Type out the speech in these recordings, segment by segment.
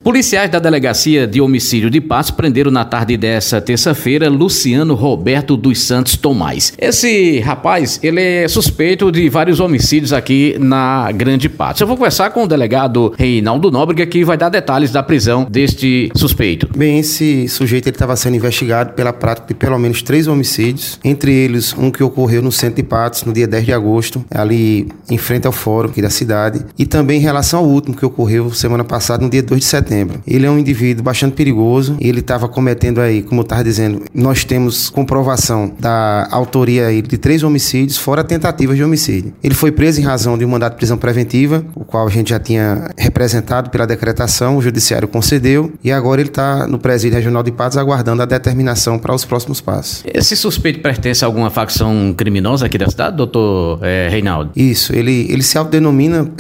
Policiais da Delegacia de Homicídio de Patos prenderam na tarde dessa terça-feira Luciano Roberto dos Santos Tomás. Esse rapaz, ele é suspeito de vários homicídios aqui na Grande Patos. Eu vou conversar com o delegado Reinaldo Nóbrega, que vai dar detalhes da prisão deste suspeito. Bem, esse sujeito estava sendo investigado pela prática de pelo menos 3 homicídios, entre eles um que ocorreu no centro de Patos no dia 10 de agosto, ali em frente ao fórum aqui da cidade, e também em relação ao último que ocorreu semana passada, no dia 2 de setembro. Ele é um indivíduo bastante perigoso, ele estava cometendo aí, como eu estava dizendo, nós temos comprovação da autoria aí de 3 homicídios, fora tentativas de homicídio. Ele foi preso em razão de um mandado de prisão preventiva, o qual a gente já tinha representado pela decretação, o judiciário concedeu, e agora ele está no presídio regional de Patos aguardando a determinação para os próximos passos. Esse suspeito pertence a alguma facção criminosa aqui da cidade, doutor Reinaldo? Isso, ele se autodenomina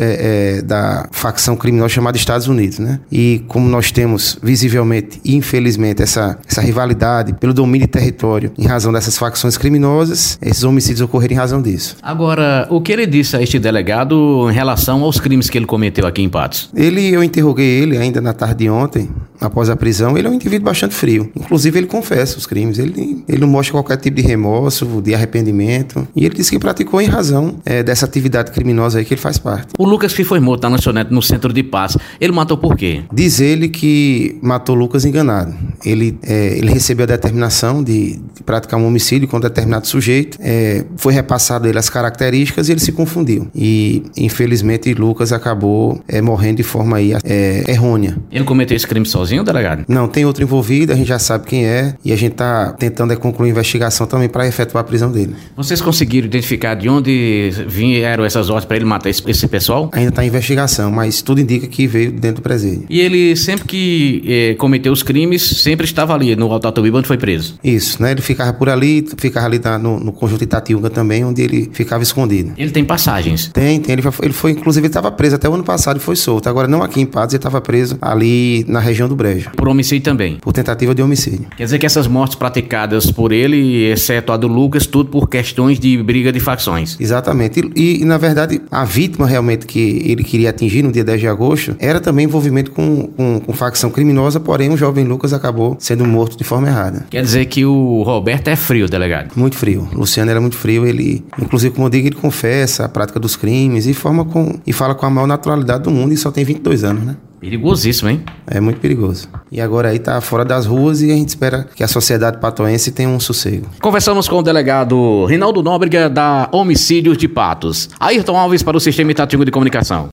da facção criminosa chamada Estados Unidos, né? E como nós temos visivelmente e infelizmente essa rivalidade pelo domínio de território em razão dessas facções criminosas, esses homicídios ocorreram em razão disso. Agora, o que ele disse a este delegado em relação aos crimes que ele cometeu aqui em Patos? Eu interroguei ele ainda na tarde de ontem, após a prisão. Ele é um indivíduo bastante frio. Inclusive, ele confessa os crimes. Ele não mostra qualquer tipo de remorso, de arrependimento. E ele disse que praticou em razão dessa atividade criminosa aí que ele faz parte. O Lucas, que foi morto na lanchonete no centro de Patos, ele matou por quê? Diz ele que matou Lucas enganado. Ele recebeu a determinação de praticar um homicídio com um determinado sujeito. Foi repassado a ele as características e ele se confundiu. E, infelizmente, Lucas acabou morrendo de forma aí, errônea. Ele cometeu esse crime sozinho, delegado? Não, tem outro envolvido, a gente já sabe quem é, e a gente está tentando concluir a investigação também para efetuar a prisão dele. Vocês conseguiram identificar de onde vieram essas ordens para ele matar esse pessoal? Ainda está em investigação, mas tudo indica que veio dentro do presídio. E ele, sempre que cometeu os crimes, sempre estava ali no Alto Atuíba, onde foi preso? Isso, né? Ele ficava por ali, no conjunto Itatiuga também, onde ele ficava escondido. Ele tem passagens? Tem. Ele foi, inclusive, ele estava preso até o ano passado e foi solto. Agora, não aqui em Patos, ele estava preso ali na região do Brejo. Por homicídio também? Por tentativa de homicídio. Quer dizer que essas mortes praticadas por ele, exceto a do Lucas, tudo por questões de briga de facções? Exatamente. E na verdade, a vítima realmente que ele queria atingir no dia 10 de agosto era também envolvimento com facção criminosa, porém o jovem Lucas acabou sendo morto de forma errada. Quer dizer que o Roberto é frio, delegado? Muito frio. O Luciano era muito frio. Ele, inclusive, como eu digo, ele confessa a prática dos crimes e fala com a maior naturalidade do mundo, e só tem 22 anos, né? Perigosíssimo, hein? É muito perigoso. E agora aí tá fora das ruas e a gente espera que a sociedade patoense tenha um sossego. Conversamos com o delegado Reinaldo Nóbrega da Homicídios de Patos. Ayrton Alves para o Sistema Itatiuga de Comunicação.